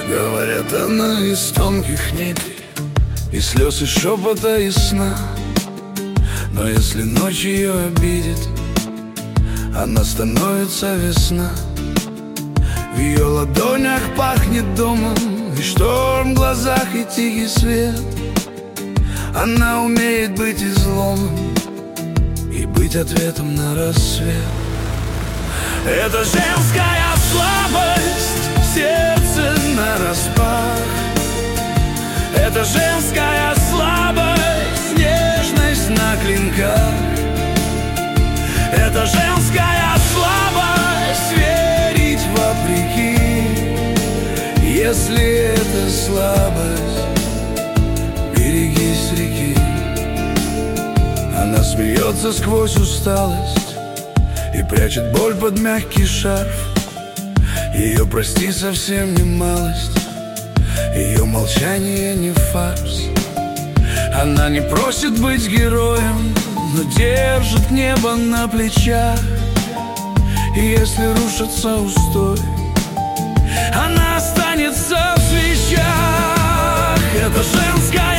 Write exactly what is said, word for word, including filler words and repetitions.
Говорят, она из тонких нитей, и слез, и шепота, и сна. Но если ночь ее обидит, она становится весна. В ее ладонях пахнет домом, и шторм в глазах, и тихий свет. Она умеет быть изломом и быть ответом на рассвет. Это женская слабость, сердце нараспах. Это женская слабость, нежность на клинках. Это женская слабость, верить вопреки. Если это слабость, берегись реки. Она смеется сквозь усталость и прячет боль под мягкий шарф. Ее прости совсем не малость, ее молчание не фарс. Она не просит быть героем, но держит небо на плечах. И если рушится устой, она останется в свечах. Это женская